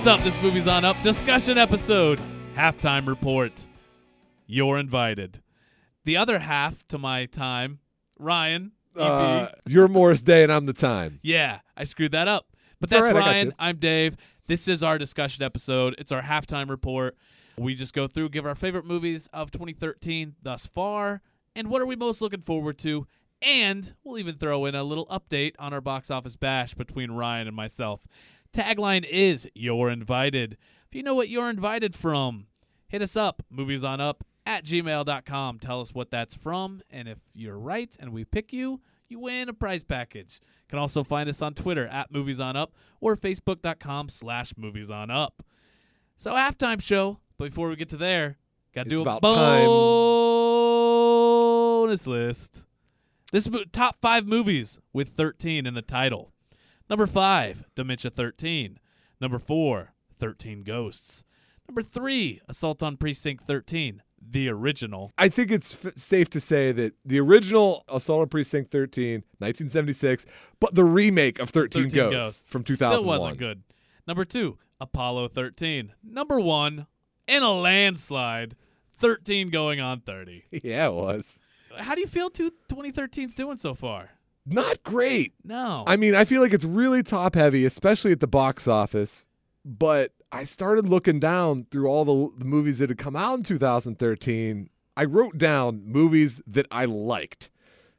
What's up? This Movie's On Up discussion episode, halftime report. You're invited. The other half to my time, Ryan. EP. You're Morris Day and I'm the time. Yeah, I screwed that up. But It's all that's right, I got Ryan. you. I'm Dave. This is our discussion episode. It's our halftime report. We just go through, give our favorite movies of 2013 thus far, and what are we most looking forward to. And we'll even throw in a little update on our box office bash between Ryan and myself. Tagline is, you're invited. If you know what you're invited from, hit us up, moviesonup@gmail.com. Tell us what that's from, and if you're right and we pick you, you win a prize package. You can also find us on Twitter @moviesonup or facebook.com/moviesonup. So halftime show, but before we get to there, got to do a about bonus list. This is top 5 movies with 13 in the title. Number 5, Dementia 13. Number 4, 13 Ghosts. Number 3, Assault on Precinct 13, the original. I think it's safe to say that the original Assault on Precinct 13, 1976, but the remake of 13 Ghosts from 2001. Still wasn't good. Number 2, Apollo 13. Number 1, in a landslide, 13 going on 30. Yeah, it was. How do you feel 2013's doing so far? Not great. No. I mean, I feel like it's really top heavy, especially at the box office. But I started looking down through all the movies that had come out in 2013. I wrote down movies that I liked,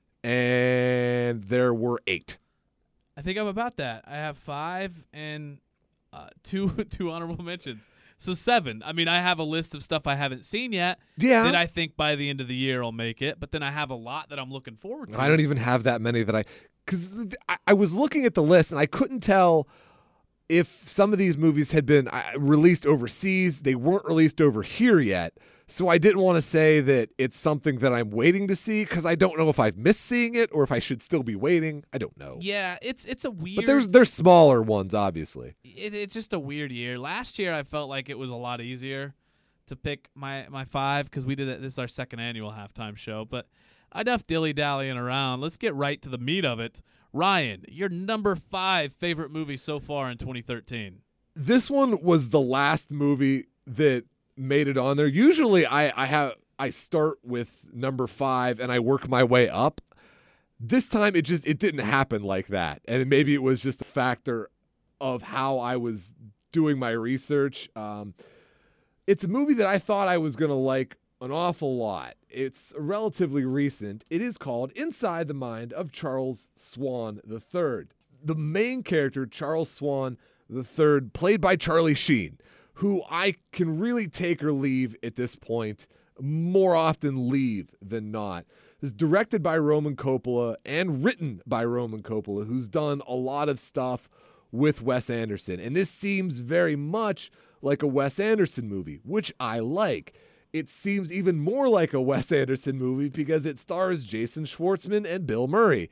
and there were 8. I think I'm about that. I have 5 and two honorable mentions. So 7. I mean, I have a list of stuff I haven't seen yet that I think by the end of the year I'll make it. But then I have a lot that I'm looking forward to. I don't even have that many because I was looking at the list and I couldn't tell if some of these movies had been released overseas. They weren't released over here yet. So I didn't want to say that it's something that I'm waiting to see because I don't know if I've missed seeing it or if I should still be waiting. I don't know. Yeah, it's a weird. But there's smaller ones, obviously. It's just a weird year. Last year I felt like it was a lot easier to pick my 5 because we did it. This is our second annual halftime show. But enough dilly-dallying around. Let's get right to the meat of it. Ryan, your number 5 favorite movie so far in 2013. This one was the last movie that made it on there. Usually I start with number 5 and I work my way up. This time it didn't happen like that. And maybe it was just a factor of how I was doing my research. It's a movie that I thought I was going to like an awful lot. It's relatively recent. It is called Inside the Mind of Charles Swan III. The main character, Charles Swan III, played by Charlie Sheen, who I can really take or leave at this point, more often leave than not. It's directed by Roman Coppola and written by Roman Coppola, who's done a lot of stuff with Wes Anderson. And this seems very much like a Wes Anderson movie, which I like. It seems even more like a Wes Anderson movie because it stars Jason Schwartzman and Bill Murray.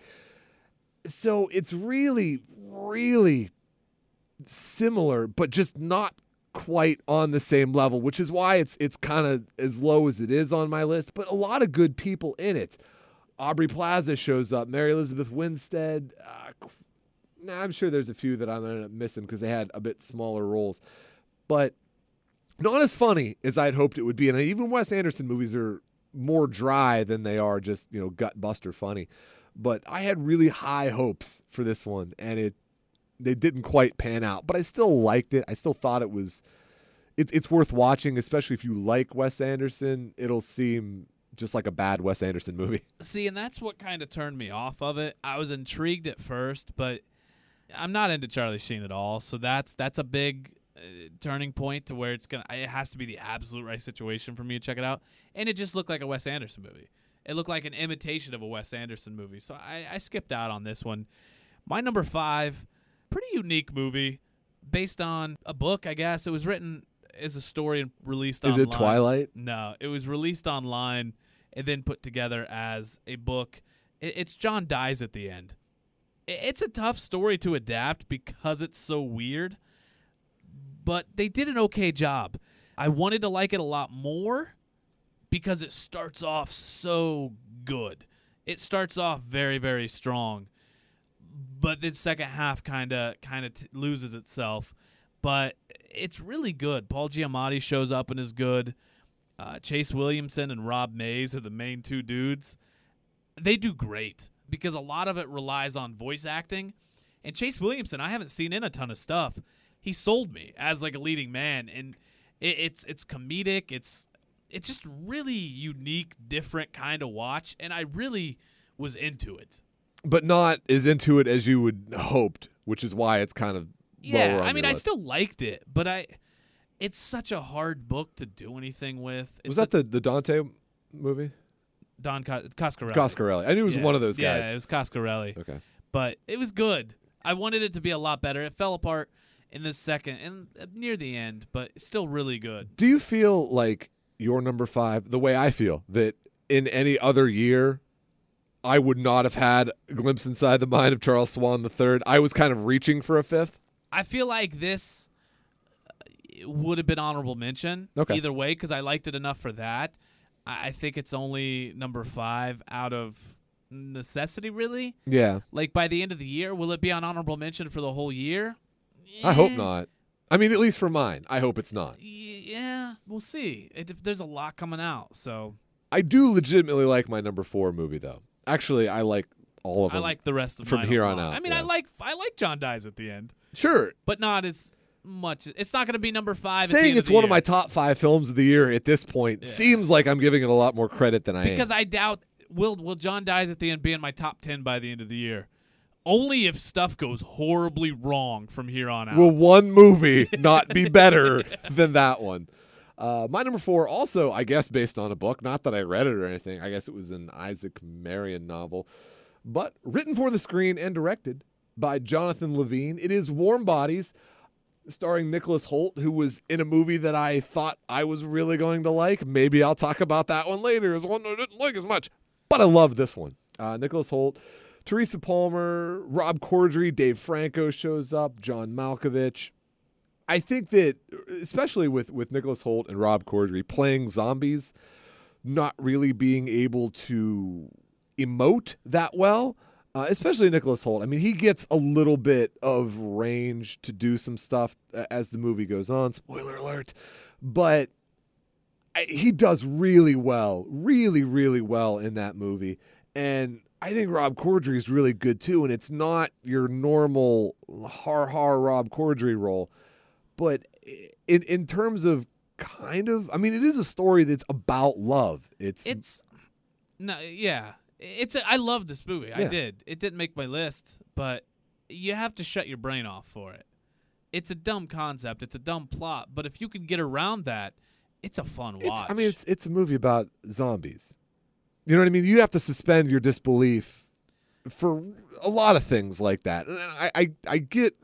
So it's really, really similar, but just not quite on the same level, which is why it's kind of as low as it is on my list, but a lot of good people in it. Aubrey Plaza shows up, Mary Elizabeth Winstead. I'm sure there's a few that I'm going to end up missing because they had a bit smaller roles, but not as funny as I'd hoped it would be. And even Wes Anderson movies are more dry than they are just, gut buster funny. But I had really high hopes for this one, and they didn't quite pan out, but I still liked it. I still thought it's worth watching, especially if you like Wes Anderson. It'll seem just like a bad Wes Anderson movie. See, and that's what kind of turned me off of it. I was intrigued at first, but I'm not into Charlie Sheen at all, so that's a big turning point to where it has to be the absolute right situation for me to check it out. And it just looked like a Wes Anderson movie. It looked like an imitation of a Wes Anderson movie, so I skipped out on this one. My number 5. Pretty unique movie based on a book, I guess. It was written as a story and released online. Is it Twilight? No, it was released online and then put together as a book. It's John Dies at the End. It's a tough story to adapt because it's so weird, but they did an okay job. I wanted to like it a lot more because it starts off so good. It starts off very, very strong. But the second half kind of loses itself. but it's really good. Paul Giamatti shows up and is good. Chase Williamson and Rob Mays are the main two dudes. They do great because a lot of it relies on voice acting. And Chase Williamson, I haven't seen in a ton of stuff. He sold me as like a leading man, and it's comedic. It's just really unique, different kind of watch, and I really was into it. But not as into it as you would hoped, which is why it's kind of lower on I mean, your I list. still liked it, but it's such a hard book to do anything with. Was that the Dante movie? Don Coscarelli? Coscarelli. I knew it was one of those guys. Yeah, it was Coscarelli. Okay. But it was good. I wanted it to be a lot better. It fell apart in the second and near the end, but it's still really good. Do you feel like your number 5, the way I feel, that in any other year I would not have had a glimpse inside the mind of Charles Swan III? I was kind of reaching for a 5th. I feel like this would have been honorable mention either way because I liked it enough for that. I think it's only number 5 out of necessity, really. Yeah. Like by the end of the year, will it be on honorable mention for the whole year? I hope not. I mean, at least for mine. I hope it's not. Yeah, we'll see. There's a lot coming out, so. I do legitimately like my number 4 movie, though. Actually, I like all of them. I like the rest of from mine here a on lot. out. I mean, yeah. I like John Dies at the end, Sure. but not as much. It's not going to be number 5. Saying it's one of my top 5 films of the year at this point seems like I'm giving it a lot more credit than I am. Because I doubt will John Dies at the end be in my top 10 by the end of the year. Only if stuff goes horribly wrong from here on out. Will one movie not be better than that one? My number 4, also, I guess, based on a book. Not that I read it or anything. I guess it was an Isaac Marion novel. But written for the screen and directed by Jonathan Levine. It is Warm Bodies, starring Nicholas Hoult, who was in a movie that I thought I was really going to like. Maybe I'll talk about that one later. It's one I didn't like as much. But I love this one. Nicholas Hoult, Teresa Palmer, Rob Corddry, Dave Franco shows up, John Malkovich. I think that, especially with Nicholas Hoult and Rob Corddry playing zombies, not really being able to emote that well, especially Nicholas Hoult. I mean, he gets a little bit of range to do some stuff as the movie goes on. Spoiler alert. But he does really well, really, really well in that movie. And I think Rob Corddry is really good too, and it's not your normal har Rob Corddry role. But in terms of kind of, I mean, it is a story that's about love. I love this movie. Yeah. I did. It didn't make my list, but you have to shut your brain off for it. It's a dumb concept. It's a dumb plot, but if you can get around that, it's a fun watch. It's a movie about zombies. You know what I mean? You have to suspend your disbelief for a lot of things like that. And I get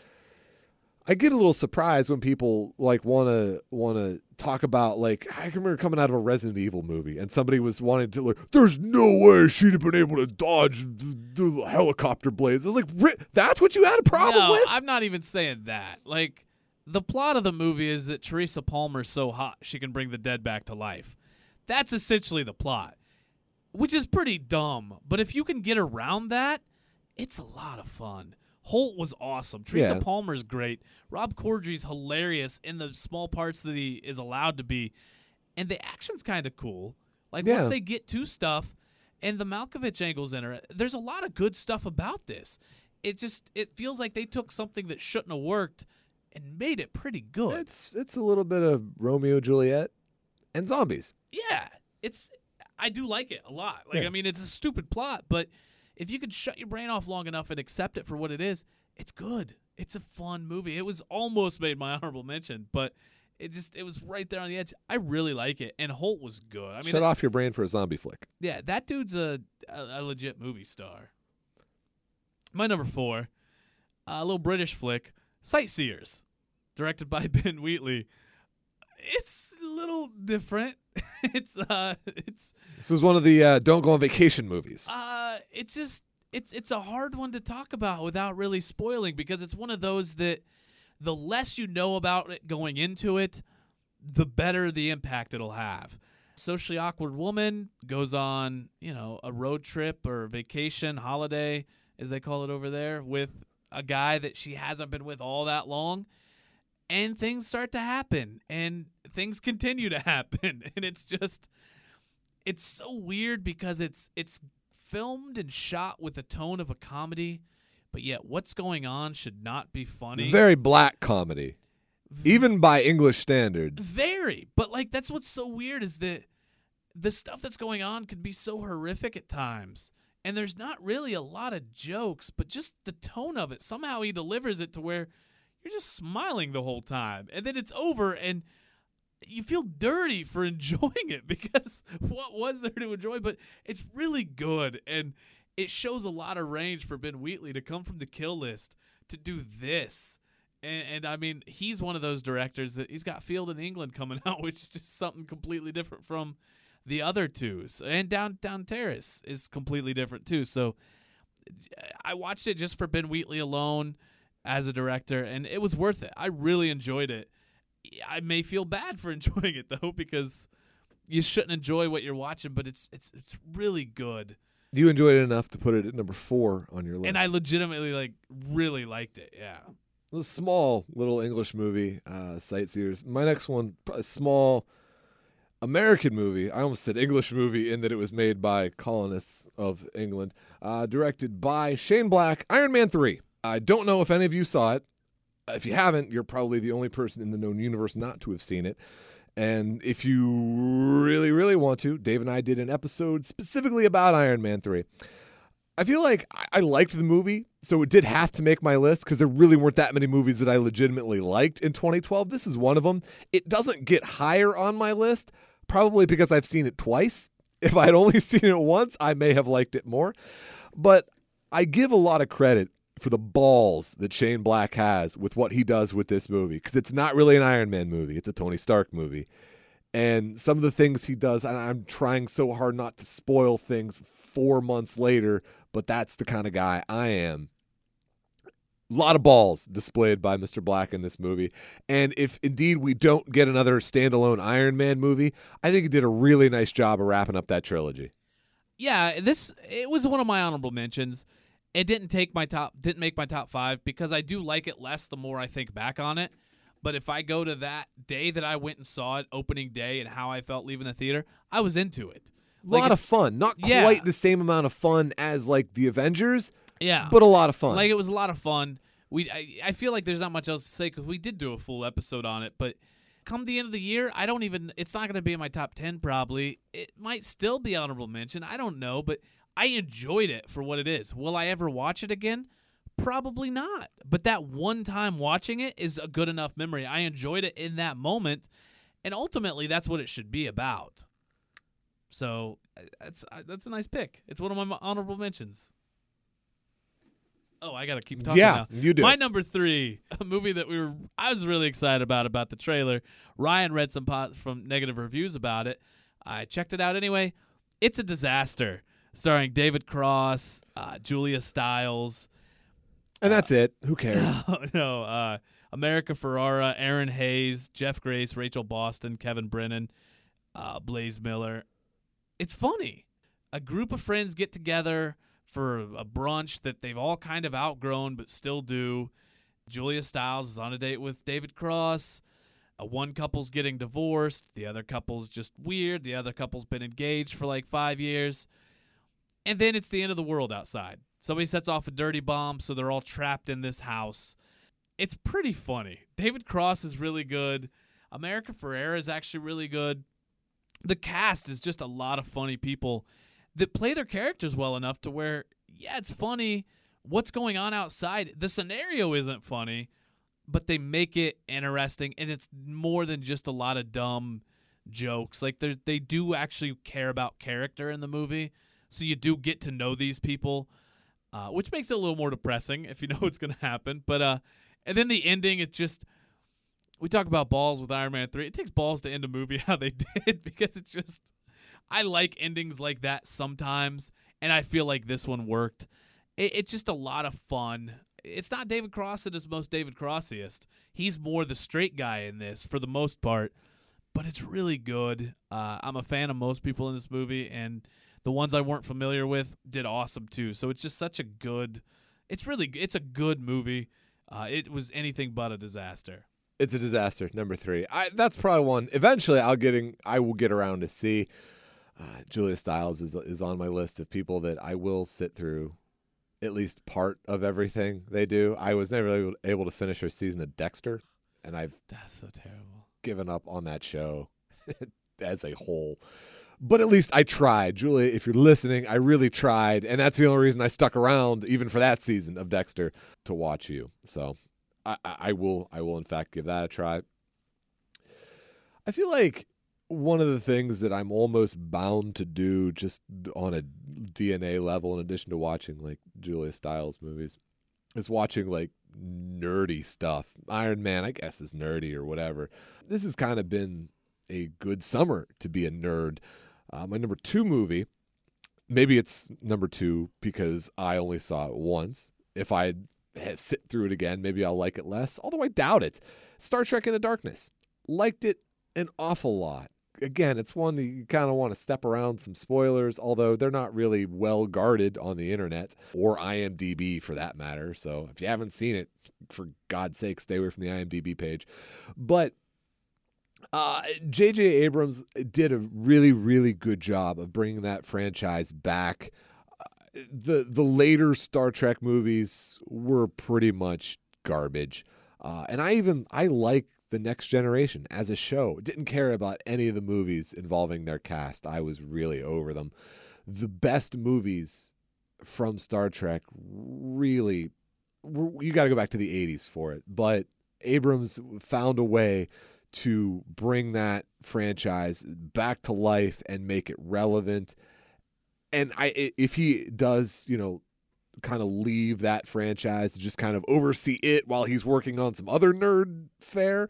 a little surprised when people like want to talk about, like, I can remember coming out of a Resident Evil movie and somebody was wanting to, like, there's no way she'd have been able to dodge the helicopter blades. I was like, that's what you had a problem with? I'm not even saying that. Like, the plot of the movie is that Teresa Palmer's so hot she can bring the dead back to life. That's essentially the plot, which is pretty dumb. But if you can get around that, it's a lot of fun. Holt was awesome. Teresa Palmer's great. Rob Corddry's hilarious in the small parts that he is allowed to be. And the action's kind of cool. Like, once they get to stuff and the Malkovich angles in her, there's a lot of good stuff about this. It feels like they took something that shouldn't have worked and made it pretty good. It's a little bit of Romeo and Juliet and zombies. Yeah. I do like it a lot. Like, I mean, it's a stupid plot, but if you could shut your brain off long enough and accept it for what it is, it's good. It's a fun movie. It was almost made my honorable mention, but it was right there on the edge. I really like it, and Holt was good. I mean, shut off your brain for a zombie flick. Yeah, that dude's a legit movie star. My number 4, a little British flick, Sightseers, directed by Ben Wheatley. It's a little different. This was one of the don't go on vacation movies. It's a hard one to talk about without really spoiling, because it's one of those that the less you know about it going into it, the better the impact it'll have. Socially awkward woman goes on, a road trip or vacation, holiday, as they call it over there, with a guy that she hasn't been with all that long. and things start to happen, and things continue to happen, and it's so weird because it's filmed and shot with the tone of a comedy, but yet what's going on should not be funny. Very black comedy, even by English standards. Very, but like that's what's so weird is that the stuff that's going on could be so horrific at times, and there's not really a lot of jokes, but just the tone of it. Somehow he delivers it to where you're just smiling the whole time, and then it's over, and you feel dirty for enjoying it because what was there to enjoy? But it's really good, and it shows a lot of range for Ben Wheatley to come from The Kill List to do this. And I mean, he's one of those directors that he's got Field in England coming out, which is just something completely different from the other two. And Downtown Terrace is completely different too. So I watched it just for Ben Wheatley alone as a director, and it was worth it. I really enjoyed it. I may feel bad for enjoying it though, because you shouldn't enjoy what you're watching, but it's really good. You enjoyed it enough to put it at number 4 on your list. And I legitimately really liked it. Yeah. A small little English movie, Sightseers. My next one, a small American movie. I almost said English movie in that it was made by colonists of England. Directed by Shane Black, Iron Man 3. I don't know if any of you saw it. If you haven't, you're probably the only person in the known universe not to have seen it. And if you really, really want to, Dave and I did an episode specifically about Iron Man 3. I feel like I liked the movie, so it did have to make my list because there really weren't that many movies that I legitimately liked in 2012. This is one of them. It doesn't get higher on my list, probably because I've seen it twice. If I'd only seen it once, I may have liked it more. But I give a lot of credit for the balls that Shane Black has with what he does with this movie, because it's not really an Iron Man movie. It's a Tony Stark movie. And some of the things he does, and I'm trying so hard not to spoil things 4 months later, but that's the kind of guy I am. A lot of balls displayed by Mr. Black in this movie. And if indeed we don't get another standalone Iron Man movie, I think he did a really nice job of wrapping up that trilogy. Yeah, it was one of my honorable mentions. It didn't make my top 5 because I do like it less the more I think back on it. But if I go to that day that I went and saw it, opening day, and how I felt leaving the theater, I was into it. A lot of fun. Not quite the same amount of fun as like the Avengers. Yeah, but a lot of fun. Like it was a lot of fun. I feel like there's not much else to say because we did do a full episode on it. But come the end of the year, it's not going to be in my top 10 probably. It might still be honorable mention. I don't know, but I enjoyed it for what it is. Will I ever watch it again? Probably not. But that one time watching it is a good enough memory. I enjoyed it in that moment, and ultimately that's what it should be about. So that's a nice pick. It's one of my honorable mentions. Oh, I got to keep talking now. Yeah, you do. My number 3, a movie that I was really excited about the trailer. Ryan read some from negative reviews about it. I checked it out anyway. It's a disaster. Starring David Cross, Julia Stiles. And that's it. Who cares? No. America Ferrera, Aaron Hayes, Jeff Grace, Rachel Boston, Kevin Brennan, Blaze Miller. It's funny. A group of friends get together for a brunch that they've all kind of outgrown but still do. Julia Stiles is on a date with David Cross. One couple's getting divorced. The other couple's just weird. The other couple's been engaged for like 5 years. And then it's the end of the world outside. Somebody sets off a dirty bomb, so they're all trapped in this house. It's pretty funny. David Cross is really good. America Ferrera is actually really good. The cast is just a lot of funny people that play their characters well enough to where, yeah, it's funny. What's going on outside? The scenario isn't funny, but they make it interesting, and it's more than just a lot of dumb jokes. Like they do actually care about character in the movie. So you do get to know these people, which makes it a little more depressing if you know what's going to happen. But and then the ending, it just – we talk about balls with Iron Man 3. It takes balls to end a movie how they did because it's just – I like endings like that sometimes, and I feel like this one worked. It's just a lot of fun. It's not David Cross at his most David Crossiest. He's more the straight guy in this for the most part, but it's really good. I'm a fan of most people in this movie, and – the ones I weren't familiar with did awesome too. So it's just such a good – it's a good movie. It was anything but a disaster. It's a disaster. Number 3. That's probably one. Eventually, I will get around to see. Julia Stiles is on my list of people that I will sit through at least part of everything they do. I was never able to finish her season of Dexter, and That's so terrible. given up on that show as a whole. But at least I tried. Julia, if you're listening, I really tried, and that's the only reason I stuck around, even for that season of Dexter, to watch you. So I will in fact give that a try. I feel like one of the things that I'm almost bound to do just on a DNA level, in addition to watching like Julia Stiles movies, is watching like nerdy stuff. Iron Man, I guess, is nerdy or whatever. This has kind of been a good summer to be a nerd. My number 2 movie, maybe it's number 2 because I only saw it once. If I sit through it again, maybe I'll like it less, although I doubt it. Star Trek Into Darkness. Liked it an awful lot. Again, it's one that you kind of want to step around some spoilers, although they're not really well guarded on the internet or IMDb for that matter. So if you haven't seen it, for God's sake, stay away from the IMDb page. But J.J. Abrams did a really, really good job of bringing that franchise back. The later Star Trek movies were pretty much garbage. And I like The Next Generation as a show. Didn't care about any of the movies involving their cast. I was really over them. The best movies from Star Trek really, you got to go back to the 80s for it. But Abrams found a way to bring that franchise back to life and make it relevant. And if he does, kind of leave that franchise to just kind of oversee it while he's working on some other nerd fare,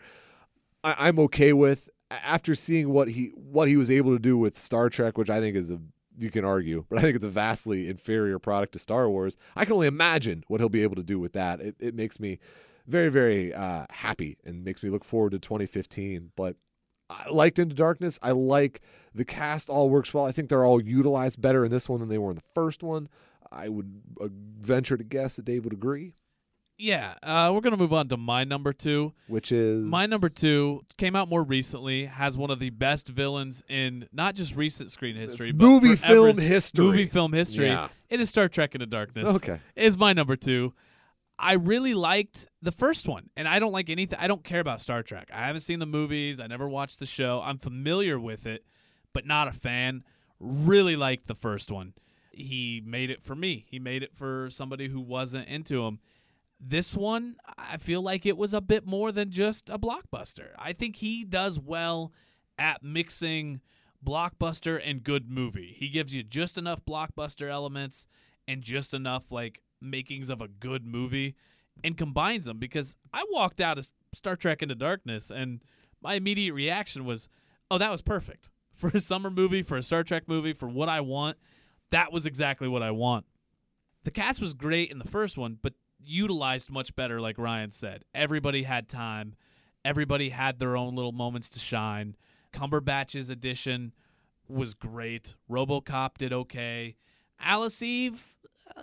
I'm okay with. After seeing what he was able to do with Star Trek, which I think is you can argue, but I think it's a vastly inferior product to Star Wars. I can only imagine what he'll be able to do with that. It makes me very, very happy and makes me look forward to 2015. But I liked Into Darkness. I like the cast all works well. I think they're all utilized better in this one than they were in the first one. I would venture to guess that Dave would agree. Yeah, we're going to move on to my number 2. Which is? My number 2 came out more recently, has one of the best villains in not just recent screen history, but movie forever, film history. Movie film history. Yeah. It is Star Trek Into Darkness. Okay. Is my number 2. I really liked the first one, and I don't like anything. I don't care about Star Trek. I haven't seen the movies. I never watched the show. I'm familiar with it, but not a fan. Really liked the first one. He made it for me. He made it for somebody who wasn't into him. This one, I feel like it was a bit more than just a blockbuster. I think he does well at mixing blockbuster and good movie. He gives you just enough blockbuster elements and just enough makings of a good movie and combines them, because I walked out of Star Trek Into Darkness and my immediate reaction was, oh, that was perfect. For a summer movie, for a Star Trek movie, for what I want, that was exactly what I want. The cast was great in the first one, but utilized much better, like Ryan said. Everybody had time. Everybody had their own little moments to shine. Cumberbatch's addition was great. RoboCop did okay. Alice Eve,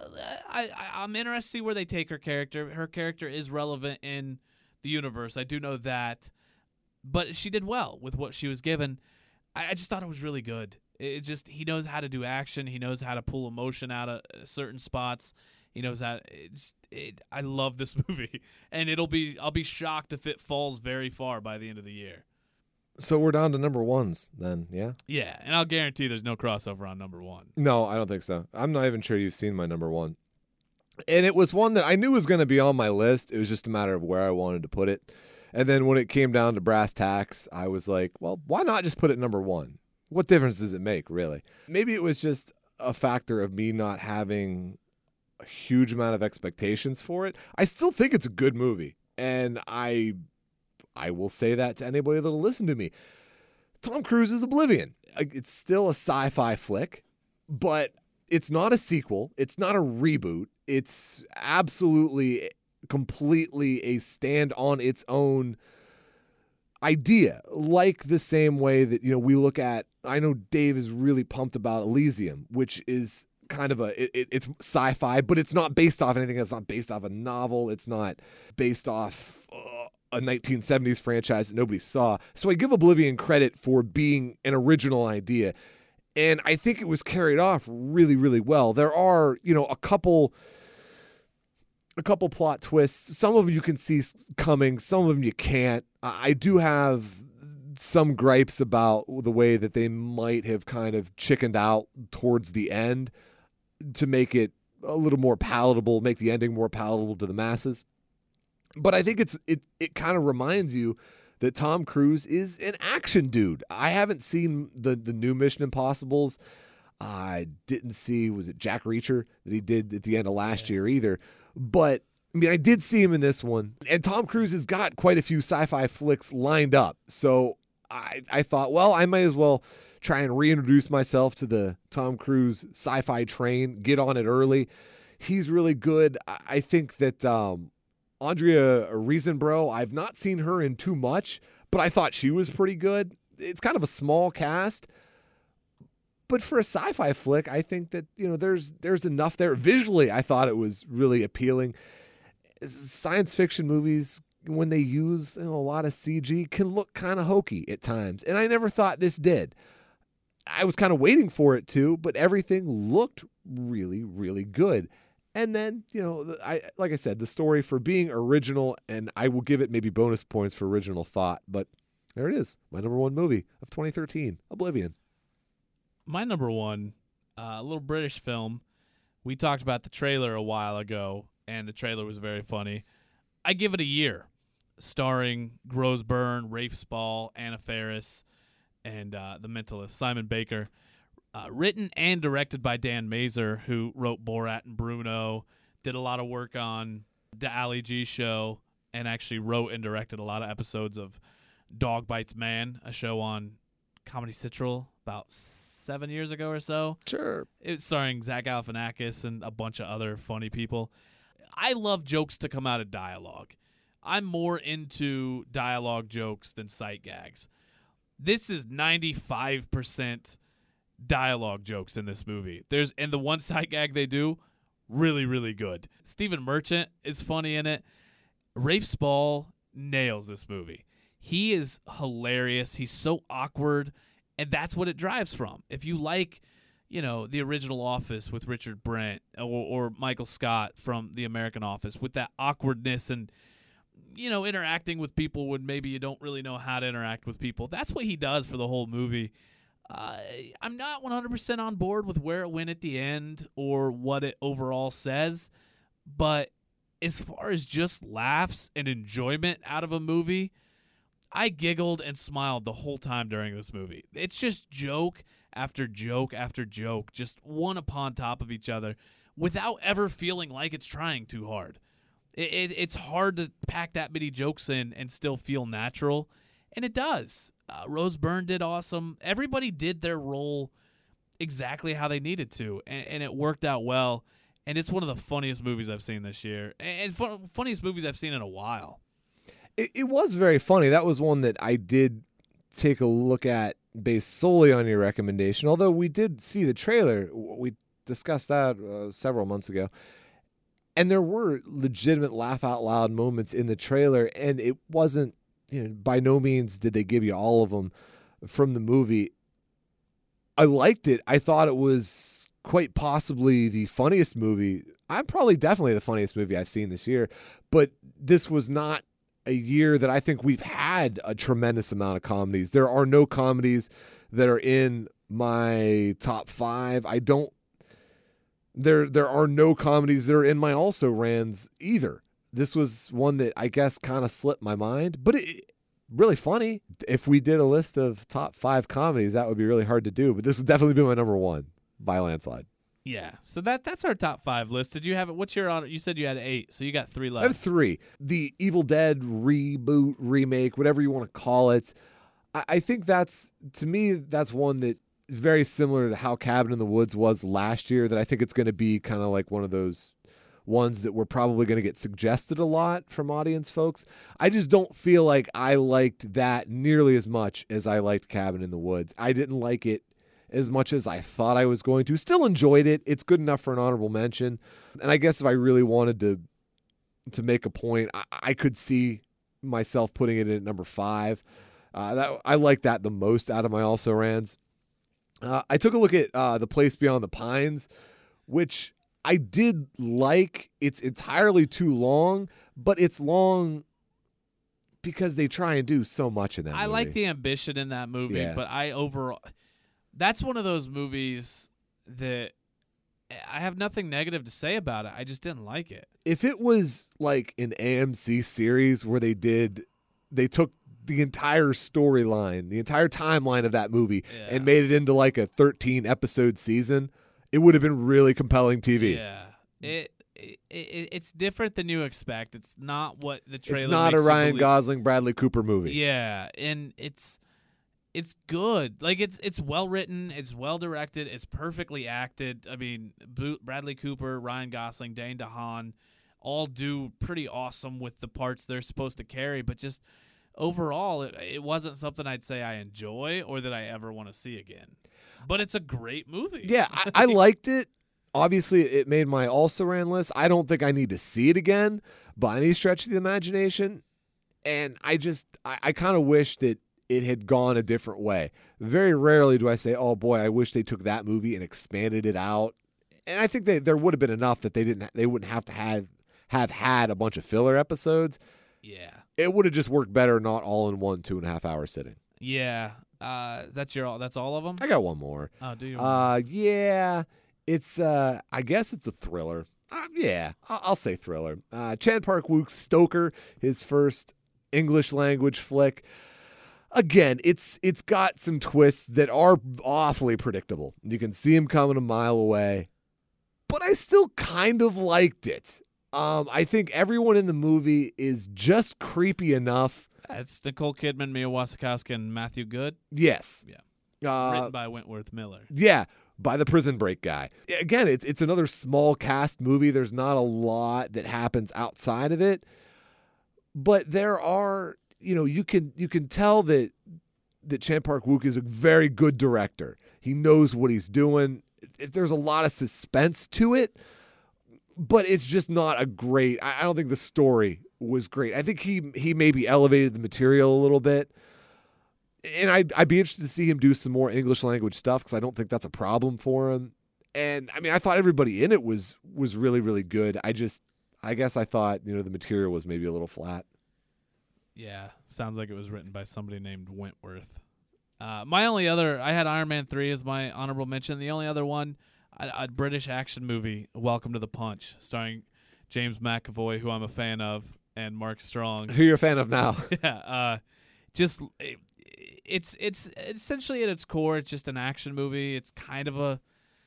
I'm interested to see where they take her character. Her character is relevant in the universe. I do know that. But she did well with what she was given. I just thought it was really good. He knows how to do action. He knows how to pull emotion out of certain spots. He knows how. I love this movie, and I'll be shocked if it falls very far by the end of the year. So we're down to number 1s then, yeah? Yeah, and I'll guarantee there's no crossover on number 1. No, I don't think so. I'm not even sure you've seen my number 1. And it was one that I knew was going to be on my list. It was just a matter of where I wanted to put it. And then when it came down to brass tacks, I was like, well, why not just put it number 1? What difference does it make, really? Maybe it was just a factor of me not having a huge amount of expectations for it. I still think it's a good movie, and I will say that to anybody that'll listen to me. Tom Cruise's Oblivion. It's still a sci-fi flick, but it's not a sequel. It's not a reboot. It's absolutely, completely a stand on its own idea, like the same way that, we look at, I know Dave is really pumped about Elysium, which is kind of it's sci-fi, but it's not based off anything. It's not based off a novel. It's not based off a 1970s franchise that nobody saw. So I give Oblivion credit for being an original idea. And I think it was carried off really, really well. There are, a couple plot twists. Some of them you can see coming. Some of them you can't. I do have some gripes about the way that they might have kind of chickened out towards the end to make it a little more palatable, make the ending more palatable to the masses. But I think it kind of reminds you that Tom Cruise is an action dude. I haven't seen the new Mission Impossibles. I didn't see, was it Jack Reacher that he did at the end of last year either. But, I did see him in this one. And Tom Cruise has got quite a few sci-fi flicks lined up. So I thought, well, I might as well try and reintroduce myself to the Tom Cruise sci-fi train, get on it early. He's really good. I think that Andrea Riseborough, I've not seen her in too much, but I thought she was pretty good. It's kind of a small cast, but for a sci-fi flick, I think that there's enough there. Visually, I thought it was really appealing. Science fiction movies, when they use a lot of CG, can look kind of hokey at times, and I never thought this did. I was kind of waiting for it to, but everything looked really, really good. And then, like I said, the story for being original, and I will give it maybe bonus points for original thought, but there it is. My number one movie of 2013, Oblivion. My number one, a little British film. We talked about the trailer a while ago, and the trailer was very funny. I give it a year. Starring Rose Byrne, Rafe Spall, Anna Faris, and The Mentalist, Simon Baker. Written and directed by Dan Mazer, who wrote Borat and Bruno, did a lot of work on the Ali G show, and actually wrote and directed a lot of episodes of Dog Bites Man, a show on Comedy Central about 7 years ago or so. Sure. It was starring Zach Galifianakis and a bunch of other funny people. I love jokes to come out of dialogue. I'm more into dialogue jokes than sight gags. This is 95% dialogue jokes in this movie. And the one sight gag they do, really, really good. Stephen Merchant is funny in it. Rafe Spall nails this movie. He is hilarious. He's so awkward, and that's what it drives from. If you like, the original Office with Richard Brent or Michael Scott from The American Office with that awkwardness and, interacting with people when maybe you don't really know how to interact with people, that's what he does for the whole movie. I'm not 100% on board with where it went at the end or what it overall says, but as far as just laughs and enjoyment out of a movie, I giggled and smiled the whole time during this movie. It's just joke after joke after joke, just one upon top of each other without ever feeling like it's trying too hard. It's hard to pack that many jokes in and still feel natural, and it does. Rose Byrne did awesome. Everybody did their role exactly how they needed to, and it worked out well. And it's one of the funniest movies I've seen this year, and funniest movies I've seen in a while. It was very funny. That was one that I did take a look at based solely on your recommendation, although we did see the trailer. We discussed that several months ago. And there were legitimate laugh-out-loud moments in the trailer, and it wasn't, by no means did they give you all of them from the movie. I liked it. I thought it was quite possibly the funniest movie. Definitely the funniest movie I've seen this year, but this was not a year that I think we've had a tremendous amount of comedies. There are no comedies that are in my top 5. There are no comedies that are in my also rans either. This was one that I guess kind of slipped my mind, but it really funny. If we did a list of top 5 comedies, that would be really hard to do, but this would definitely be my number 1 by landslide. Yeah, so that's our top 5 list. Did you have it? What's your on? You said you had 8, so you got 3 left. I have 3. The Evil Dead reboot, remake, whatever you want to call it. I think that's one that is very similar to how Cabin in the Woods was last year, that I think it's going to be kind of like one of those ones that we're probably going to get suggested a lot from audience folks. I just don't feel like I liked that nearly as much as I liked Cabin in the Woods. I didn't like it as much as I thought I was going to. Still enjoyed it. It's good enough for an honorable mention. And I guess if I really wanted to make a point, I could see myself putting it in at number 5. I like that the most out of my also rans. I took a look at The Place Beyond the Pines, which I did like. It's entirely too long, but it's long because they try and do so much in that movie. I like the ambition in that movie, Yeah. but that's one of those movies that I have nothing negative to say about it. I just didn't like it. If it was like an AMC series where they took the entire storyline, the entire timeline of that movie and made it into like a 13 episode season, it would have been really compelling TV. Yeah. It's different than you expect. It's not what the trailer It's not makes a you Ryan believe. Gosling, Bradley Cooper movie. Yeah, and it's good. Like it's well written, it's well directed, it's perfectly acted. I mean, Bradley Cooper, Ryan Gosling, Dane DeHaan all do pretty awesome with the parts they're supposed to carry, but just overall it wasn't something I'd say I enjoy or that I ever want to see again. But it's a great movie. Yeah, I liked it. Obviously, it made my also ran list. I don't think I need to see it again by any stretch of the imagination. And I kind of wish that it had gone a different way. Very rarely do I say, oh boy, I wish they took that movie and expanded it out. And I think there would have been enough that they wouldn't have to have had a bunch of filler episodes. Yeah. It would have just worked better, not all in one 2.5 hour sitting. Yeah. That's all of them? I got one more. Oh, do you? Yeah. It's I guess it's a thriller. Yeah, I'll say thriller. Chan Park-wook's Stoker, his first English language flick. Again, it's got some twists that are awfully predictable. You can see him coming a mile away, but I still kind of liked it. I think everyone in the movie is just creepy enough. It's Nicole Kidman, Mia Wasikowska, and Matthew Good. Yes. Yeah. Written by Wentworth Miller. Yeah. By the Prison Break guy. Again, it's another small cast movie. There's not a lot that happens outside of it, but there are, you can tell that Chan Park-wook is a very good director. He knows what he's doing. There's a lot of suspense to it, but it's just not a great. I don't think the story was great. I think he maybe elevated the material a little bit. And I'd be interested to see him do some more English language stuff because I don't think that's a problem for him. And I mean, I thought everybody in it was really, really good. I guess I thought, the material was maybe a little flat. Yeah, sounds like it was written by somebody named Wentworth. I had Iron Man 3 as my honorable mention. The only other one, a British action movie, Welcome to the Punch, starring James McAvoy, who I'm a fan of, and Mark Strong. Who you're a fan of now? Yeah, it's essentially at its core, it's just an action movie. It's kind of a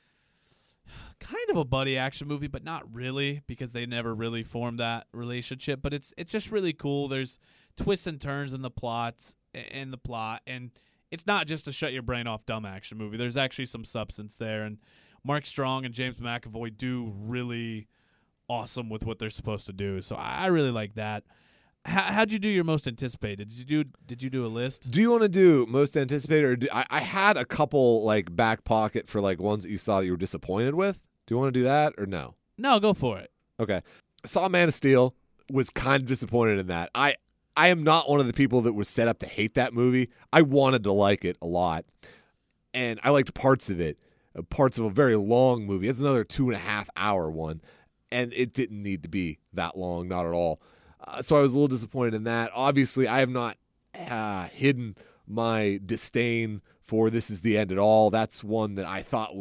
buddy action movie, but not really because they never really formed that relationship. But it's just really cool. There's twists and turns in the plot, and it's not just a shut your brain off dumb action movie. There's actually some substance there, and Mark Strong and James McAvoy do really awesome with what they're supposed to do. So I really like that. How'd you do your most anticipated? Did you do a list? Do you want to do most anticipated? Or I had a couple like back pocket for like ones that you saw that you were disappointed with. Do you want to do that or no? No, go for it. Okay. Saw Man of Steel, was kind of disappointed in that. I am not one of the people that was set up to hate that movie. I wanted to like it a lot, and I liked parts of it. Parts of a very long movie. It's another 2.5 hour one, and it didn't need to be that long, not at all. So I was a little disappointed in that. Obviously, I have not hidden my disdain for This Is the End at All. That's one that I thought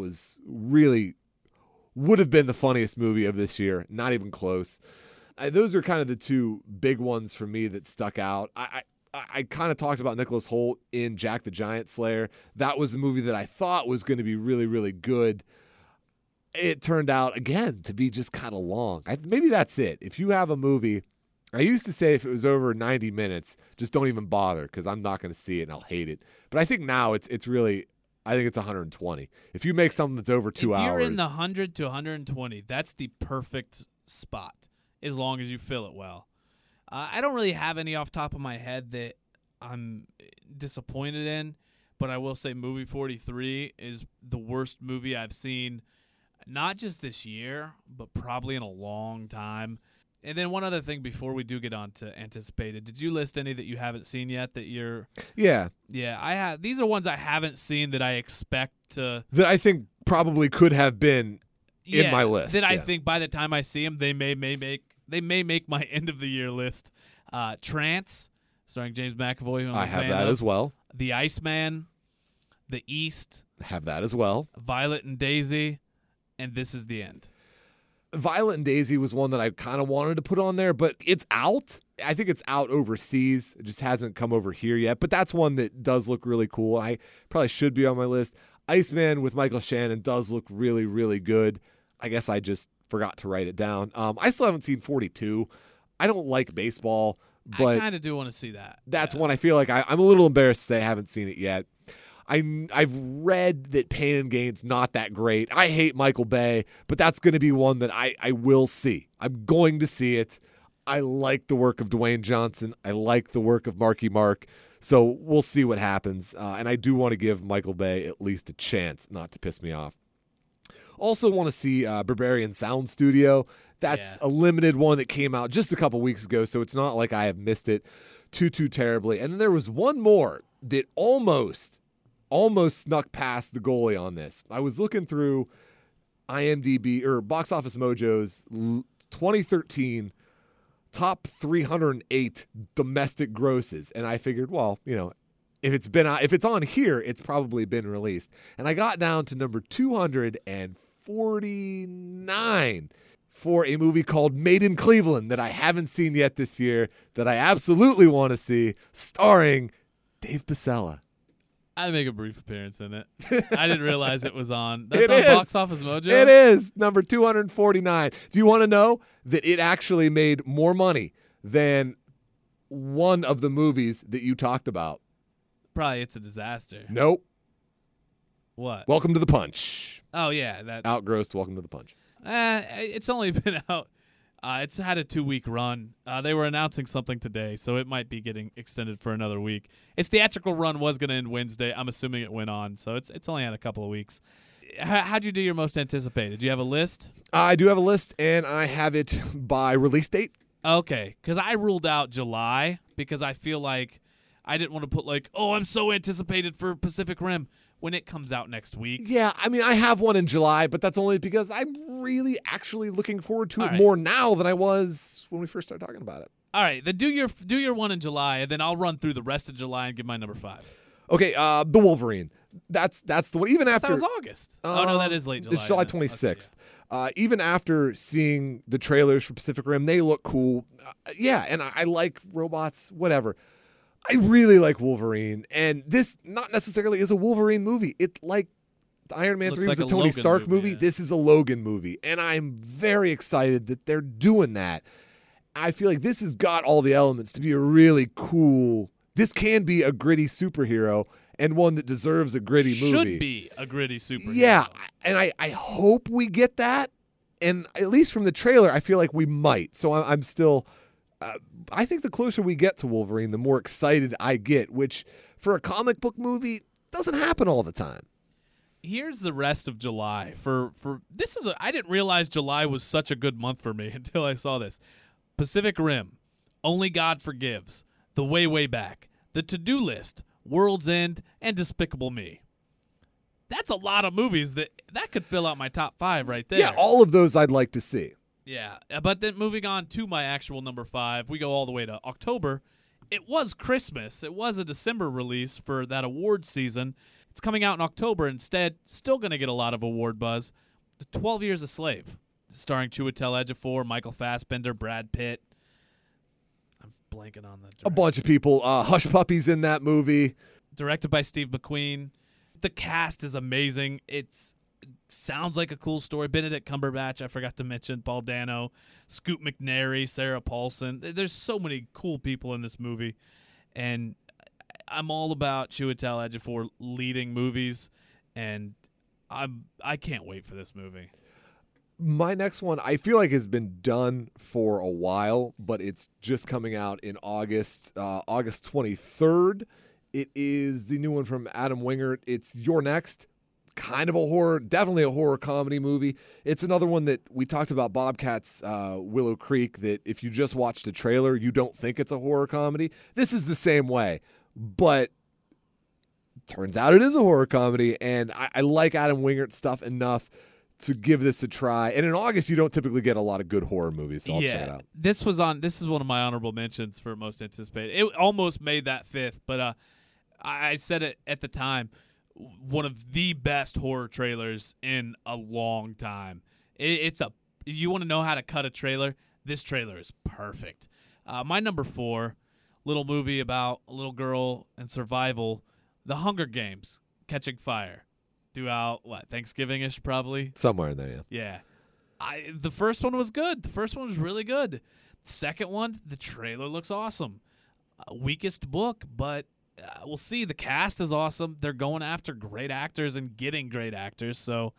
would have been the funniest movie of this year. Not even close. Those are kind of the two big ones for me that stuck out. I kind of talked about Nicholas Hoult in Jack the Giant Slayer. That was a movie that I thought was going to be really, really good. It turned out, again, to be just kind of long. Maybe that's it. If you have a movie, I used to say if it was over 90 minutes, just don't even bother because I'm not going to see it and I'll hate it. But I think now it's really, I think it's 120. If you make something that's over 2 hours. If you're in the 100 to 120, that's the perfect spot as long as you fill it well. I don't really have any off top of my head that I'm disappointed in, but I will say Movie 43 is the worst movie I've seen, not just this year, but probably in a long time. And then one other thing before we do get on to anticipated, did you list any that you haven't seen yet that you're? Yeah. Yeah, I have. These are ones I haven't seen that I expect to. That I think probably could have been in my list. That I think by the time I see them, they may make my end of the year list. Trance, starring James McAvoy. Who I have that as well. The Iceman, The East. Have that as well. Violet and Daisy, and This Is the End. Violet and Daisy was one that I kind of wanted to put on there, but it's out. I think it's out overseas. It just hasn't come over here yet. But that's one that does look really cool. I probably should be on my list. Iceman with Michael Shannon does look really, really good. I guess I just forgot to write it down. I still haven't seen 42. I don't like baseball, but I kind of do want to see that. That's one I feel like I'm a little embarrassed to say I haven't seen it yet. I've read that Pain and Gain's not that great. I hate Michael Bay, but that's going to be one that I will see. I'm going to see it. I like the work of Dwayne Johnson. I like the work of Marky Mark. So we'll see what happens. And I do want to give Michael Bay at least a chance not to piss me off. Also want to see Barbarian Sound Studio. That's a limited one that came out just a couple weeks ago, so it's not like I have missed it too terribly. And then there was one more that almost snuck past the goalie on this. I was looking through IMDb or Box Office Mojo's 2013 top 308 domestic grosses, and I figured, well, if it's on here, it's probably been released. And I got down to number 249 for a movie called Made in Cleveland that I haven't seen yet this year that I absolutely want to see, starring Dave Pasella. I make a brief appearance in it. I didn't realize it was on. That's It on is. Box Office Mojo? It is number 249. Do you want to know that it actually made more money than one of the movies that you talked about? Probably It's a Disaster. Nope. What? Welcome to the Punch. Oh, yeah. That. Outgrossed Welcome to the Punch. It's only been out. It's had a 2-week run. They were announcing something today, so it might be getting extended for another week. Its theatrical run was going to end Wednesday. I'm assuming it went on, so it's only had a couple of weeks. How'd you do your most anticipated? Do you have a list? I do have a list, and I have it by release date. Okay, because I ruled out July because I feel like I didn't want to put I'm so anticipated for Pacific Rim when it comes out next week. Yeah, I mean, I have one in July, but that's only because I'm really actually looking forward to it right. more now than I was when we first started talking about it. All right, then do your one in July, and then I'll run through the rest of July and give my number 5. Okay, The Wolverine. That's the one. Even after That was August. Oh no, that is late July. It's July 26th. Okay, yeah. Even after seeing the trailers for Pacific Rim, they look cool. And I like robots. Whatever. I really like Wolverine, and this not necessarily is a Wolverine movie. It like Iron Man 3 was a Tony Stark movie. Yeah. This is a Logan movie, and I'm very excited that they're doing that. I feel like this has got all the elements to be a really cool. This can be a gritty superhero and one that deserves a gritty movie. Should be a gritty superhero. Yeah, and I hope we get that. And at least from the trailer, I feel like we might. So I'm still. I think the closer we get to Wolverine, the more excited I get, which for a comic book movie doesn't happen all the time. Here's the rest of July. I didn't realize July was such a good month for me until I saw this. Pacific Rim, Only God Forgives, The Way, Way Back, The To-Do List, World's End, and Despicable Me. That's a lot of movies that could fill out my top 5 right there. Yeah, all of those I'd like to see. Yeah, but then moving on to my actual number 5, we go all the way to October. It was Christmas. It was a December release for that award season. It's coming out in October instead. Still going to get a lot of award buzz. 12 Years a Slave, starring Chiwetel Ejiofor, Michael Fassbender, Brad Pitt. I'm blanking on the director. A bunch of people. Hush Puppies in that movie. Directed by Steve McQueen. The cast is amazing. It sounds like a cool story. Benedict Cumberbatch, I forgot to mention, Paul Dano, Scoot McNairy, Sarah Paulson. There's so many cool people in this movie, and I'm all about Chiwetel Ejiofor leading movies, and I can't wait for this movie. My next one, I feel like has been done for a while, but it's just coming out in August 23rd. It is the new one from Adam Wingert. It's You're Next. kind of a horror, definitely a horror comedy movie. It's another one that we talked about, Bobcats, Willow Creek, that if you just watch the trailer, you don't think it's a horror comedy. This is the same way, but turns out it is a horror comedy, and I like Adam Wingert stuff enough to give this a try. And in August, you don't typically get a lot of good horror movies, so I'll check it out. This is one of my honorable mentions for most anticipated. It almost made that fifth, but I said it at the time, one of the best horror trailers in a long time. You want to know how to cut a trailer? This trailer is perfect. My number 4, little movie about a little girl and survival, The Hunger Games, Catching Fire. Due out, Thanksgiving-ish probably? Somewhere in there, yeah. The first one was good. The first one was really good. Second one, the trailer looks awesome. Weakest book, but we'll see. The cast is awesome. They're going after great actors and getting great actors, so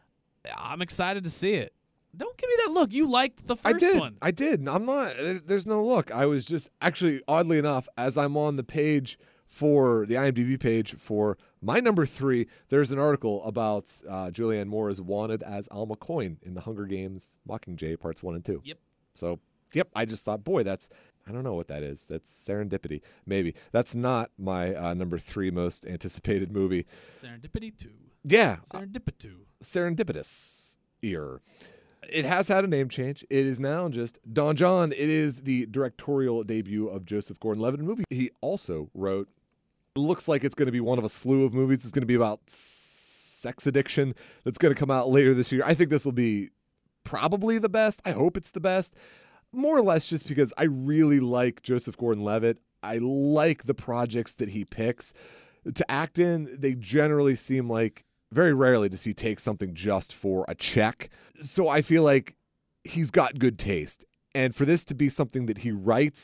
I'm excited to see it. Don't give me that look. You liked the first one. I did. I'm not. There's no look. I was just actually, oddly enough, as I'm on the page for the IMDb page for my number 3, there's an article about Julianne Moore is wanted as Alma Coin in the Hunger Games Mockingjay Parts 1 and 2. Yep. So, I just thought, boy, I don't know what that is. That's serendipity, maybe. That's not my number 3 most anticipated movie. Serendipity 2. Yeah. Serendipity. Serendipitous ear. It has had a name change. It is now just Don John. It is the directorial debut of Joseph Gordon-Levitt, a movie he also wrote. It looks like it's going to be one of a slew of movies. It's going to be about sex addiction that's going to come out later this year. I think this will be probably the best. I hope it's the best. More or less just because I really like Joseph Gordon-Levitt. I like the projects that he picks to act in. They generally seem like, very rarely does he take something just for a check. So I feel like he's got good taste. And for this to be something that he writes,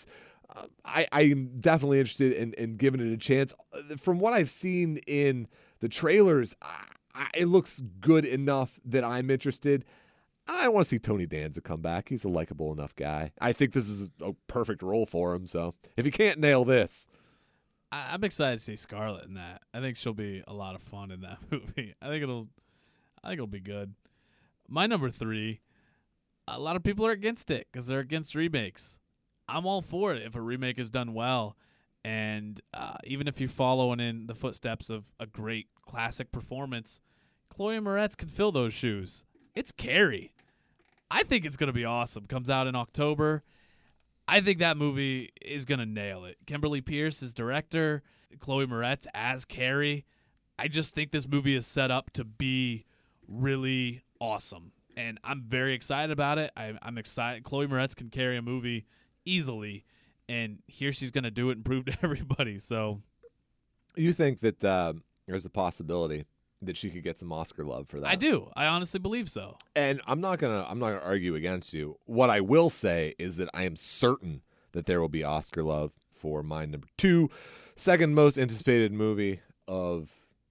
I'm definitely interested in giving it a chance. From what I've seen in the trailers, it looks good enough that I'm interested. I want to see Tony Danza come back. He's a likable enough guy. I think this is a perfect role for him. So if he can't nail this, I'm excited to see Scarlett in that. I think she'll be a lot of fun in that movie. I think it'll be good. My number 3, a lot of people are against it because they're against remakes. I'm all for it if a remake is done well, and even if you're following in the footsteps of a great classic performance, Chloe Moretz can fill those shoes. It's Carrie. I think it's going to be awesome. Comes out in October. I think that movie is going to nail it. Kimberly Pierce is director, Chloe Moretz as Carrie. I just think this movie is set up to be really awesome, and I'm very excited about it. I'm excited. Chloe Moretz can carry a movie easily, and here she's going to do it and prove to everybody. So, you think that there's a possibility that she could get some Oscar love for that? I do. I honestly believe so. And I'm not gonna argue against you. What I will say is that I am certain that there will be Oscar love for my number 2, second most anticipated movie of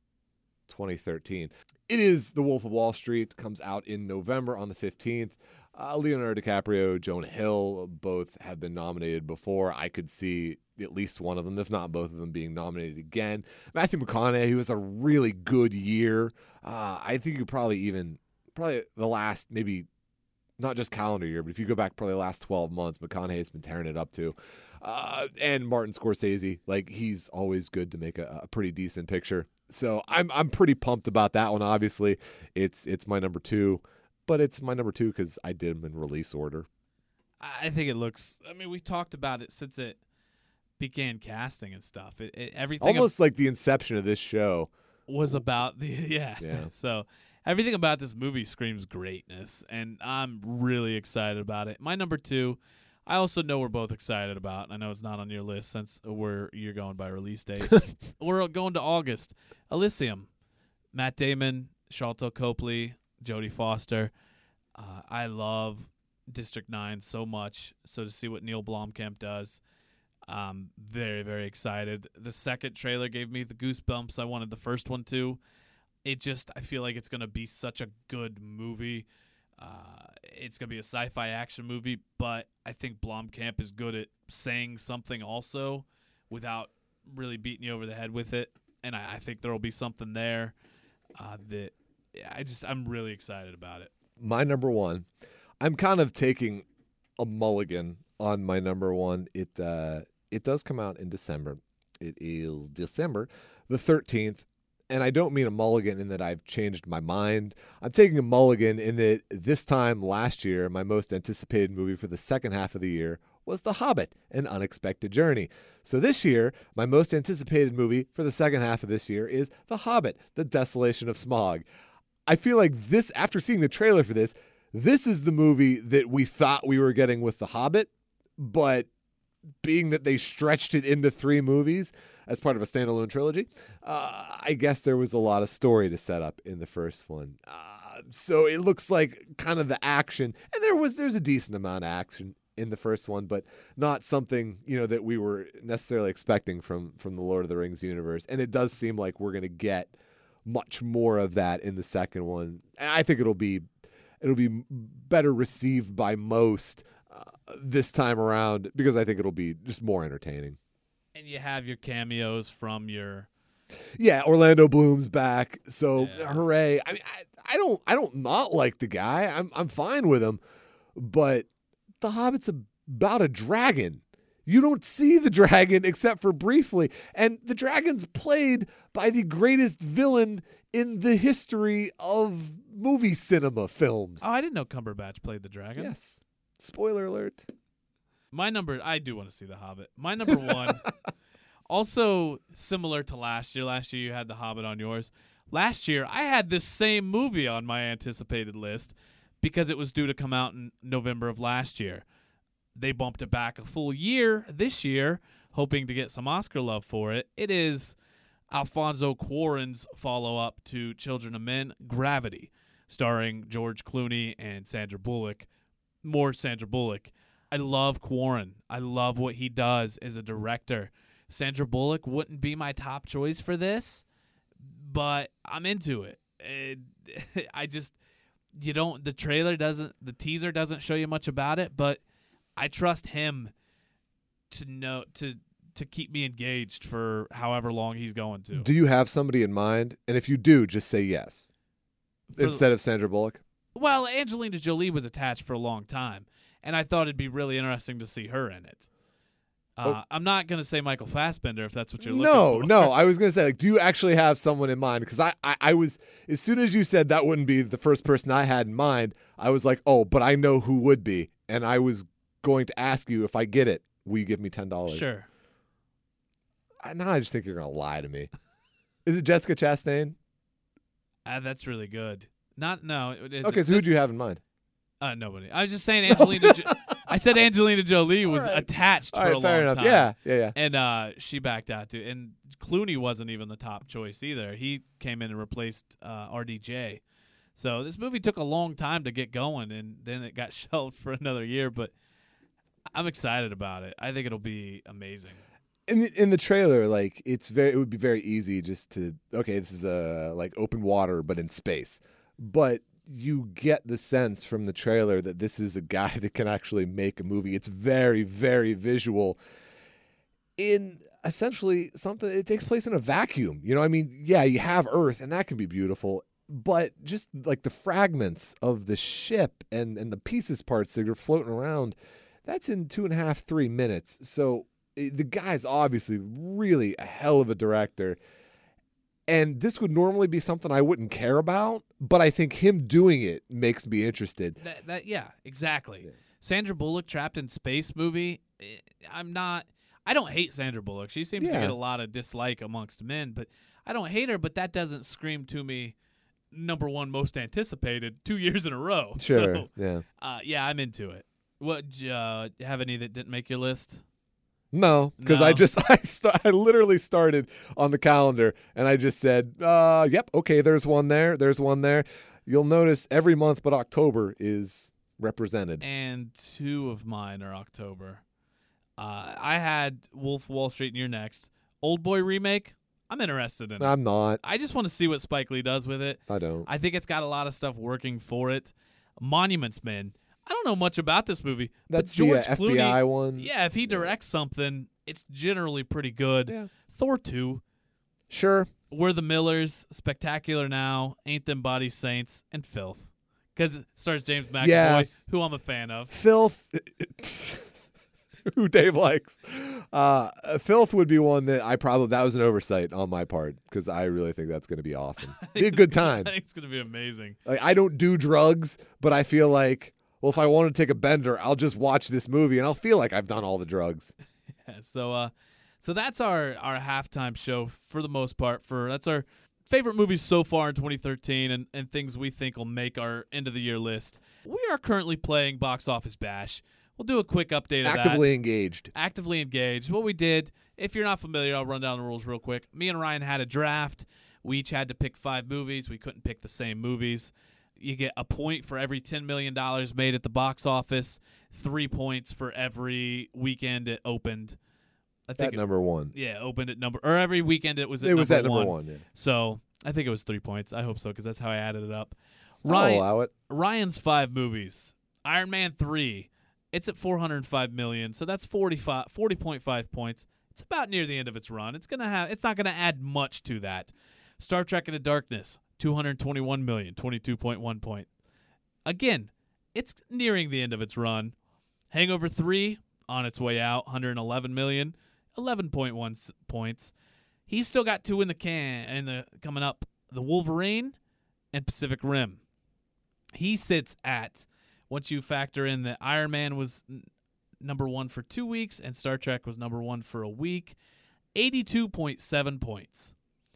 2013. It is The Wolf of Wall Street. Comes out in November on the 15th. Leonardo DiCaprio, Jonah Hill, both have been nominated before. I could see at least one of them, if not both of them, being nominated again. Matthew McConaughey, who has a really good year. I think you probably the last, maybe not just calendar year, but if you go back probably the last 12 months, McConaughey's been tearing it up too. And Martin Scorsese, like, he's always good to make a pretty decent picture. So I'm pretty pumped about that one. Obviously, it's my number 2. But it's my number 2 because I did them in release order. I think it looks. I mean, we talked about it since it began casting and stuff. Everything almost like the inception of this show was about the yeah. So everything about this movie screams greatness, and I'm really excited about it. My number 2, I also know we're both excited about. I know it's not on your list since you're going by release date. We're going to August. Elysium, Matt Damon, Sharlto Copley, Jodie Foster. I love District 9 so much. So to see what Neil Blomkamp does, I'm very, very excited. The second trailer gave me the goosebumps I wanted the first one to. I feel like it's going to be such a good movie. It's going to be a sci-fi action movie, but I think Blomkamp is good at saying something also without really beating you over the head with it. And I think there will be something there. that I'm really excited about it. My number one, I'm kind of taking a mulligan on my number one. It does come out in December. It is December the 13th. And I don't mean a mulligan in that I've changed my mind. I'm taking a mulligan in that this time last year, my most anticipated movie for the second half of the year was The Hobbit, An Unexpected Journey. So this year, my most anticipated movie for the second half of this year is The Hobbit, The Desolation of Smaug. I feel like this, after seeing the trailer for this is the movie that we thought we were getting with The Hobbit, but being that they stretched it into 3 movies as part of a standalone trilogy, I guess there was a lot of story to set up in the first one. So it looks like kind of the action, and there's a decent amount of action in the first one, but not something, that we were necessarily expecting from the Lord of the Rings universe. And it does seem like we're going to get much more of that in the second one. And I think it'll be better received by most this time around, because I think it'll be just more entertaining. And you have your cameos from your... Yeah, Orlando Bloom's back, so Yeah. hooray. I mean, I don't not like the guy. I'm fine with him, but The Hobbit's about a dragon. You don't see the dragon except for briefly, and the dragon's played by the greatest villain in the history of movie cinema films. Oh, I didn't know Cumberbatch played the dragon. Yes. Spoiler alert. I do want to see The Hobbit. My number one, also similar to last year. Last year you had The Hobbit on yours. Last year I had this same movie on my anticipated list because it was due to come out in November of last year. They bumped it back a full year this year, hoping to get some Oscar love for it. It is Alfonso Cuarón's follow-up to Children of Men, Gravity, starring George Clooney and Sandra Bullock. More Sandra Bullock. I love Cuarón. I love what he does as a director. Sandra Bullock wouldn't be my top choice for this, but I'm into it. The teaser doesn't show you much about it, but I trust him to keep me engaged for however long he's going to. Do you have somebody in mind? And if you do, just say yes instead of Sandra Bullock. Well, Angelina Jolie was attached for a long time, and I thought it'd be really interesting to see her in it. I'm not going to say Michael Fassbender if that's what you're looking for. No. I was going to say, do you actually have someone in mind? Because I was, as soon as you said that wouldn't be the first person I had in mind, I was like, oh, but I know who would be. And I was going to ask you, if I get it, will you give me $10? Sure. Now I just think you're going to lie to me. Is it Jessica Chastain? That's really good. Okay, so who do you have in mind? Nobody. I was just saying Angelina. I said Angelina Jolie was attached for a long time. Yeah. And she backed out too. And Clooney wasn't even the top choice either. He came in and replaced RDJ. So this movie took a long time to get going, and then it got shelved for another year. But I'm excited about it. I think it'll be amazing. In the trailer, like it would be very easy just to this is like open water but in space. But you get the sense from the trailer that this is a guy that can actually make a movie. It's very, very visual. In essentially something, it takes place in a vacuum. You have Earth, and that can be beautiful. But just like the fragments of the ship and the pieces parts that are floating around, that's in 2.5, 3 minutes. So the guy's obviously really a hell of a director. And this would normally be something I wouldn't care about, but I think him doing it makes me interested. Yeah, exactly. Yeah. Sandra Bullock trapped in space movie. I don't hate Sandra Bullock. She seems to get a lot of dislike amongst men, but I don't hate her. But that doesn't scream to me number one most anticipated 2 years in a row. Sure. So, I'm into it. What have any that didn't make your list? No, because I literally started on the calendar and I just said, yep, okay, there's one there. You'll notice every month but October is represented. And 2 of mine are October. I had Wolf of Wall Street and you're next. Old Boy remake, I'm interested in it. I'm not. I just want to see what Spike Lee does with it. I don't. I think it's got a lot of stuff working for it. Monuments Men. I don't know much about this movie. That's but George the Clooney, FBI one. Yeah, if he directs something, it's generally pretty good. Yeah. Thor 2. Sure. We're the Millers, Spectacular Now, Ain't Them Body Saints, and Filth. Because it stars James McAvoy, Yeah. who I'm a fan of. Filth, who Dave likes. Filth would be one that that was an oversight on my part because I really think that's going to be awesome. Be a good time. I think it's going to be amazing. Like, I don't do drugs, but I feel like, well, if I want to take a bender, I'll just watch this movie and I'll feel like I've done all the drugs. Yeah, so that's our halftime show for the most part. That's our favorite movies so far in 2013 and things we think will make our end of the year list. We are currently playing Box Office Bash. We'll do a quick update of that. Actively engaged. Actively engaged. What we did, if you're not familiar, I'll run down the rules real quick. Me and Ryan had a draft. We each had to pick 5 movies. We couldn't pick the same movies. You get a point for every $10 million made at the box office, 3 points for every weekend it opened. I think number one. Yeah, opened at number, or every weekend it was at number one. Yeah. So I think it was 3 points. I hope so because that's how I added it up. I'll allow it. Ryan's 5 movies. Iron Man 3. It's at $405 million, so that's 40.5 points. It's about near the end of its run. It's not gonna add much to that. Star Trek Into Darkness, $221 million, 22.1 point. Again, it's nearing the end of its run. Hangover 3 on its way out, $111 million, 11.1 points. He's still got 2 in the can coming up. The Wolverine and Pacific Rim. He sits at, once you factor in that Iron Man was number 1 for 2 weeks and Star Trek was number 1 for a week, 82.7 points.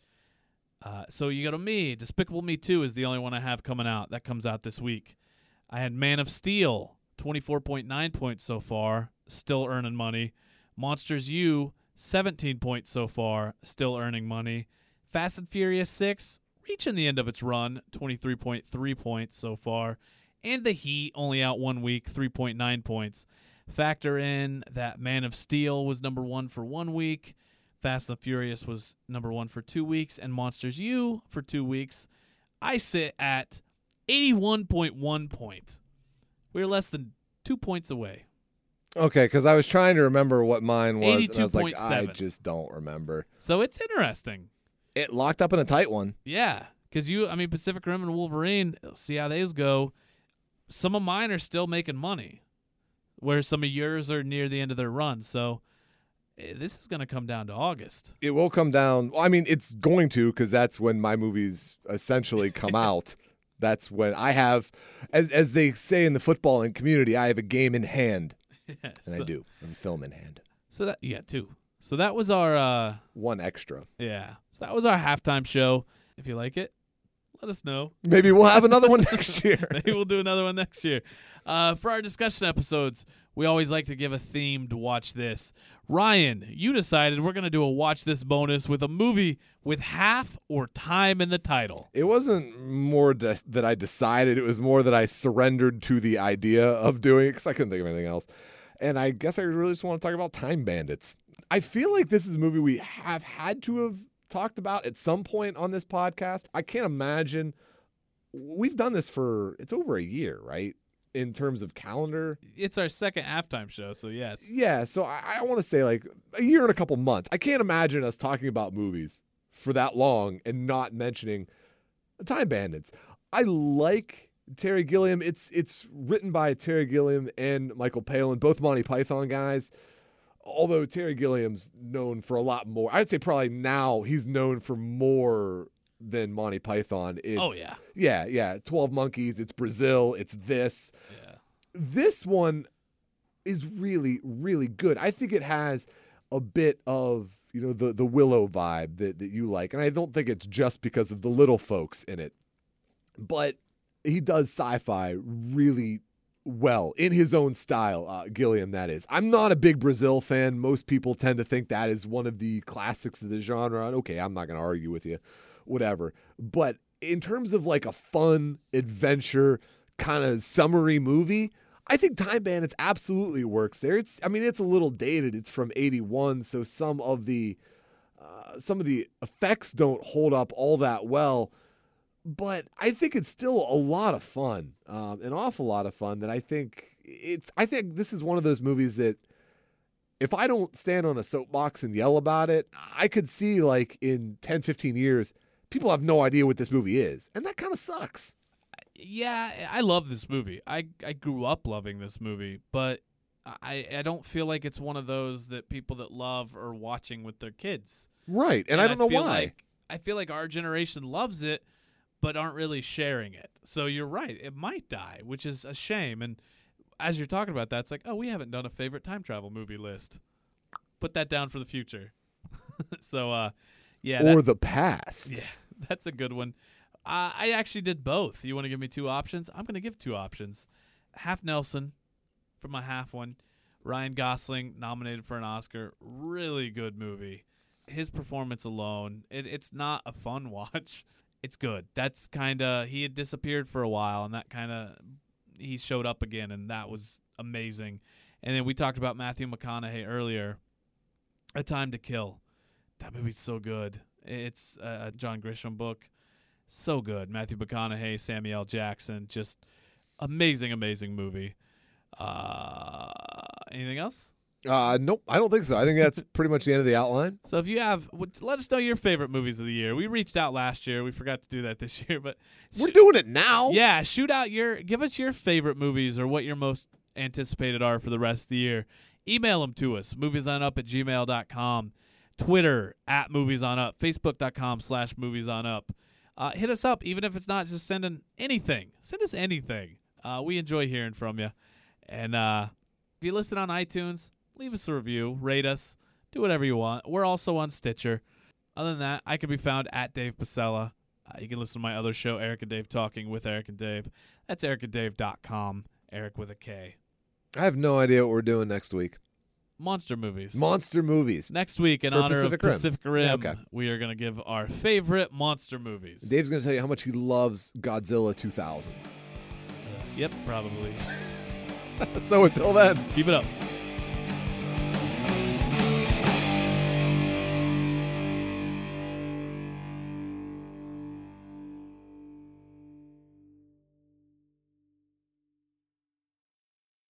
So you go to me. Despicable Me 2 is the only one I have coming out. That comes out this week. I had Man of Steel, 24.9 points so far, still earning money. Monsters U, 17 points so far, still earning money. Fast and Furious 6, reaching the end of its run, 23.3 points so far. And The Heat, only out 1 week, 3.9 points. Factor in that Man of Steel was number 1 for 1 week. Fast and Furious was number 1 for 2 weeks. And Monsters U for 2 weeks. I sit at 81.1 points. We're less than 2 points away. Okay, because I was trying to remember what mine was, and I was like, 82.7. I just don't remember. So it's interesting. It locked up in a tight one. Yeah, because Pacific Rim and Wolverine, see how those go. Some of mine are still making money, where some of yours are near the end of their run. So this is going to come down to August. It will come down. Well, I mean, it's going to, because that's when my movies essentially come out. That's when I have, as they say in the footballing community, I have a game in hand. Yeah, And I do. I have a film in hand. So that you got 2. So that was our one extra. Yeah. So that was our halftime show. If you like it, let us know. Maybe we'll have another one next year. Maybe we'll do another one next year. For our discussion episodes, we always like to give a theme to watch this. Ryan, you decided we're going to do a watch this bonus with a movie with half or time in the title. It wasn't more that I decided. It was more that I surrendered to the idea of doing it because I couldn't think of anything else. And I guess I really just want to talk about Time Bandits. I feel like this is a movie we have had to have talked about at some point on this podcast. I can't imagine. We've done this for, it's over a year, right? In terms of calendar. It's our second halftime show, so yes. Yeah, so I want to say like a year and a couple months. I can't imagine us talking about movies for that long and not mentioning Time Bandits. I like Terry Gilliam. It's written by Terry Gilliam and Michael Palin, both Monty Python guys. Although Terry Gilliam's known for a lot more. I'd say probably now he's known for more than Monty Python. Yeah. 12 Monkeys, it's Brazil, it's this. Yeah. This one is really, really good. I think it has a bit of, the Willow vibe that you like. And I don't think it's just because of the little folks in it. But he does sci-fi really well in his own style, Gilliam, that is. I'm not a big Brazil fan. Most people tend to think that is one of the classics of the genre. Okay, I'm not going to argue with you. Whatever. But in terms of like a fun adventure kind of summery movie, I think Time Bandits absolutely works there. It's a little dated. It's from 81, so some of the effects don't hold up all that well. But I think it's still a lot of fun, an awful lot of fun. That I think this is one of those movies that if I don't stand on a soapbox and yell about it, I could see like in 10, 15 years, people have no idea what this movie is. And that kind of sucks. Yeah, I love this movie. I grew up loving this movie, but I don't feel like it's one of those that people that love are watching with their kids. Right. And I don't know why. I feel like our generation loves it, but aren't really sharing it. So you're right. It might die, which is a shame. And as you're talking about that, it's like, oh, we haven't done a favorite time travel movie list. Put that down for the future. So, yeah. Or the past. Yeah, that's a good one. I actually did both. You want to give me two options? I'm going to give two options. Half Nelson for my half one. Ryan Gosling nominated for an Oscar. Really good movie. His performance alone, it's not a fun watch. It's good. That's kind of, he had disappeared for a while, and that kind of, he showed up again, and that was amazing. And then we talked about Matthew McConaughey earlier. A Time to Kill. That movie's so good. It's a John Grisham book. So good. Matthew McConaughey, Samuel L. Jackson, just amazing, amazing movie. Anything else? Nope, I don't think so. I think that's pretty much the end of the outline. So if you have, let us know your favorite movies of the year. We reached out last year. We forgot to do that this year, but we're doing it now. Yeah, give us your favorite movies or what your most anticipated are for the rest of the year. Email them to us, moviesonup@gmail.com, Twitter @moviesonup, facebook.com/moviesonup. Hit us up, even if it's not just sending anything. Send us anything. We enjoy hearing from you. And if you listen on iTunes, leave us a review, rate us, do whatever you want. We're also on Stitcher. Other than that, I can be found at Dave Pasella. You can listen to my other show, Eric and Dave Talking with Eric and Dave. That's ericandDave.com, Eric with a K. I have no idea what we're doing next week. Monster movies. Monster movies. Next week, in For honor Pacific of Rim. Pacific Rim, Yeah, okay. we are going to give our favorite monster movies. Dave's going to tell you how much he loves Godzilla 2000. Yep, probably. So until then. Keep it up.